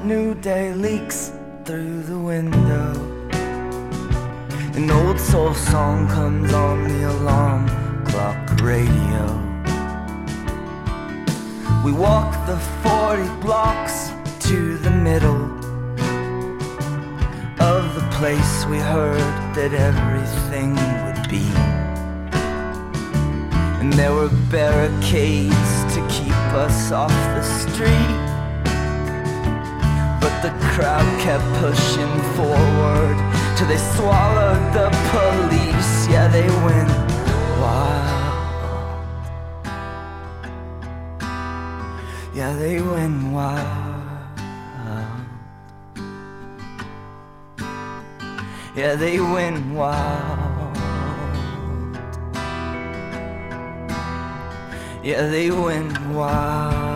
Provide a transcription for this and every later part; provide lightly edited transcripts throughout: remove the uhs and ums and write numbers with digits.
new day leaks through the window. An old soul song comes on the alarm clock radio. We walk the 40 blocks to the middle of the place we heard that everything would be. And there were barricades to keep us off the street, but the crowd kept pushing forward till they swallowed the police. Yeah, they went wild. Yeah, they went wild. Yeah, they went wild. Yeah, they went wild.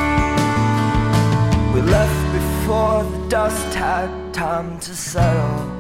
Left before the dust had time to settle.